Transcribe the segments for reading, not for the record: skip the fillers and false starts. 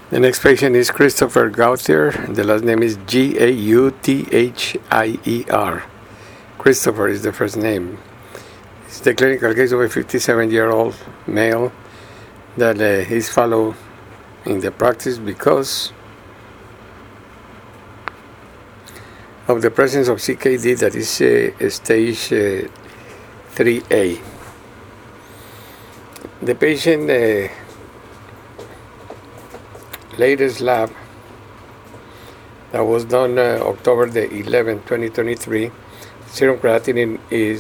The next patient is Christopher Gauthier. The last name is Gauthier. Christopher is the first name. It's the clinical case of a 57-year-old male that is followed in the practice because of the presence of CKD that is stage 3A. The patient latest lab that was done October the 11th, 2023, serum creatinine is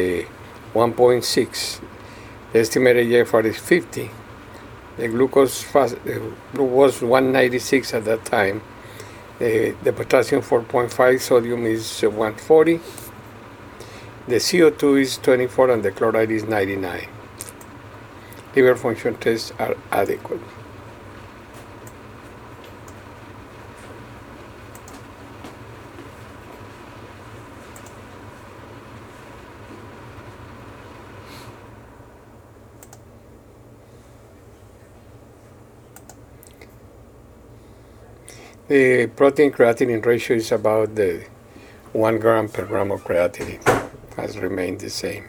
1.6. The estimated GFR is 50. The glucose was 196 at that time. The potassium 4.5, sodium is 140. The CO2 is 24 and the chloride is 99. Liver function tests are adequate. The protein creatinine ratio is about 1 gram per gram of creatinine. Has remained the same.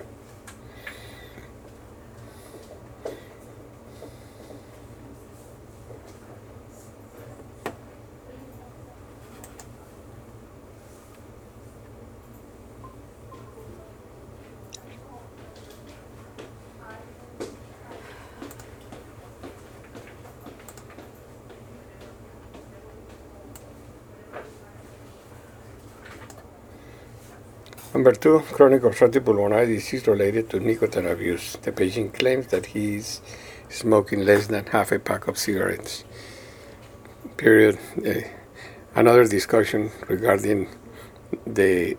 Number 2, chronic obstructive pulmonary disease related to nicotine abuse. The patient claims that he is smoking less than half a pack of cigarettes. Period. Another discussion regarding the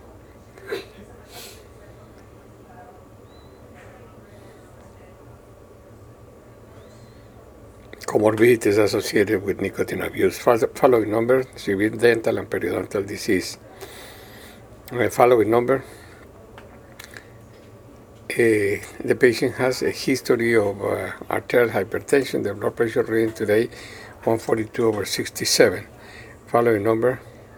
comorbidities associated with nicotine abuse. Following number, severe dental and periodontal disease. Following number, the patient has a history of arterial hypertension. The blood pressure reading today 142/67. Following number,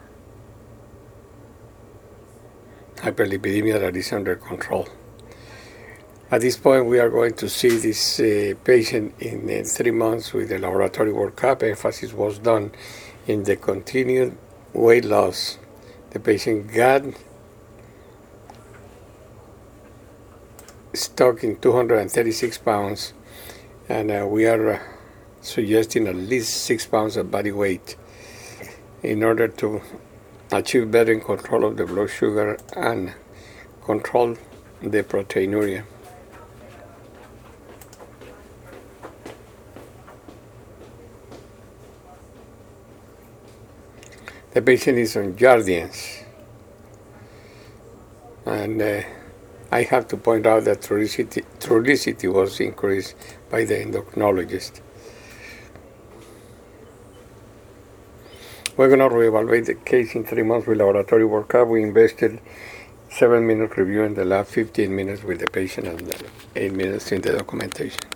hyperlipidemia that is under control. At this point, we are going to see this patient in 3 months with the laboratory workup. Emphasis was done in the continued weight loss. The patient got stuck in 236 pounds, and we are suggesting at least 6 pounds of body weight in order to achieve better control of the blood sugar and control the proteinuria. The patient is on Jardiance, and I have to point out that Trulicity was increased by the endocrinologist. We're going to reevaluate the case in 3 months with laboratory workup. We invested 7 minutes review in the lab, 15 minutes with the patient, and 8 minutes in the documentation.